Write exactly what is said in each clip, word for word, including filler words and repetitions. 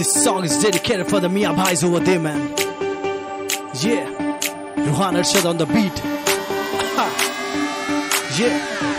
This song is dedicated for the Mia Bhais over there, man. Yeah, Ruhan Arshad on the beat. Yeah,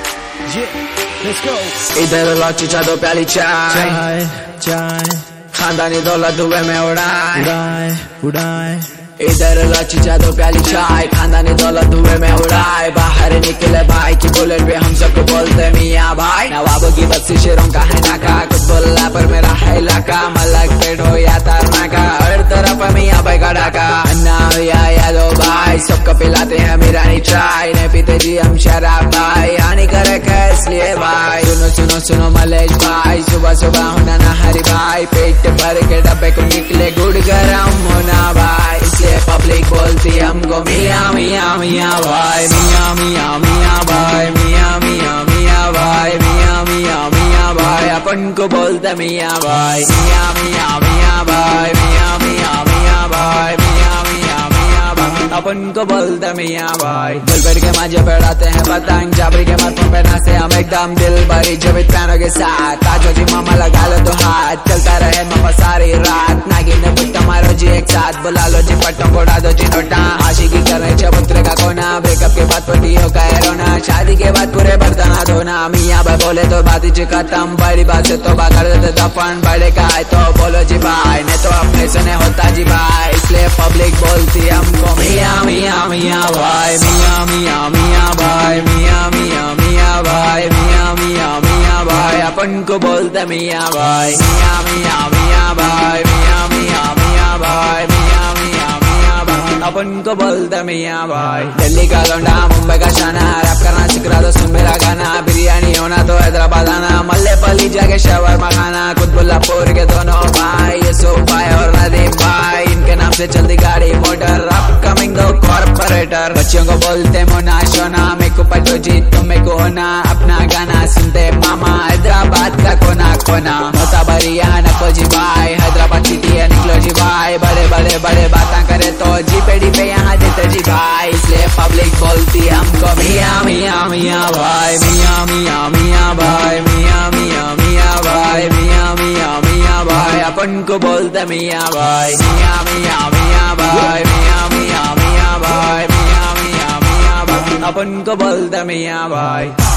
yeah, let's go. इधर लौची चादो प्याली चाय चाय चाय खानदानी दौलत धुए में उड़ाए उड़ाए उड़ाए इधर लौची चादो प्याली चाय खानदानी दौलत धुए में उड़ाए बाहर निकले भाई की बुलेट पे हम सबको बोलते मियाँ भाई नवाबों की बस्ती शेरों का है नाका कुछ बोला पर मेरा है इलाका मलक पेट हो या तारनाका हर तरफ मियाँ भाई का डाका अन्ना या यादो भाई सबको पिलाते हैं मीरानी चाय नहीं पीते जी हम शराब भाई हानिकारक है इसलिए भाई सुनो सुनो सुनो मलेश भाई सुबह सुबह होना ना हरी भाई पेट भर के डब्बे को निकले गुड़ गरम होना भाई इसलिए पब्लिक बोलती हमको मियाँ मियाँ मियाँ भाई मियाँ मियाँ मियाँ भाई मियाँ मियाँ मियाँ भाई मियाँ मियाँ मियाँ भाई अपन को बोलते मियाँ भाई मियाँ मियाँ मियाँ भाई मियाँ मियाँ मियाँ भाई मियाँ मियाँ मियाँ भाई अपन को बोलते मियाँ भाई दिल भर के मांझे बढ़ाते हैं पतंग जाबरी के माथों पे नाचे हम एकदम दिल भरी जबित पैनों के साथ ताजो जी मामा लगा लो तो हाथ चलता रहे मामा सारी रात नागिन ने बुट्टा मारो जी एक साथ बुला लो जी पट्टों को उड़ा दो जी नोटा आशिकी करने चबूतरे का कोना ब्रेकअप के बाद पटी हो गए रोना शादी के बाद पूरे बर्तन धोना मियाँ भाई बोले तो बात जी खत्म बड़ी बात से तो कर देते दफन बड़े का है तो बोलो जी भाई नहीं तो अपने से नहीं होता जी भाई इसलिए पब्लिक बोलती हमको मियाँ मियाँ मियाँ भाई मियाँ मियाँ मियाँ भाई मियाँ मियाँ मियाँ भाई मियाँ मियाँ मियाँ भाई अपन को बोलते मियाँ भाई मियाँ मियाँ मियाँ भाई मियाँ मियाँ मियाँ भाई मियाँ मियाँ मियाँ भाई अपन को बोलते मियाँ भाई दिल्ली का लौंडा मुंबई का शाना रैप करना सिखा दो सुन मेरा गाना बिरयानी होना तो हैदराबाद आना मल्ले पली जाके शवरमा खाना कुतुबुल्लापुर के दोनों भाई यूसुफ भाई और नदीम भाई इनके नाम से चलती गाड़ी मोटर अपकमिंग दो कॉर्पोरेटर बच्चों को बोलते मोना शोना मेरे को पटो जी तुम मेरे को होना अपना गाना सुनते मामा हैदराबाद का कोना कोना होता बरिया नको जी भाई हैदराबाद सिटी है निकलो जी भाई बड़े बड़े बड़े बातें करे तो जी पेड़ी पे यहाँ देते जी भाई इसलिए पब्लिक बोलती हमको मियाँ मियाँ मियाँ भाई मियाँ मियाँ मियाँ भाई मियाँ मियाँ मियाँ भाई मियाँ मियाँ मियाँ भाई अपन को बोलते मियाँ भाई मियाँ मियाँ मियाँ भाई मियाँ मियाँ मियाँ भाई मियाँ मियाँ मियाँ भाई अपन को बोलते मियाँ भाई।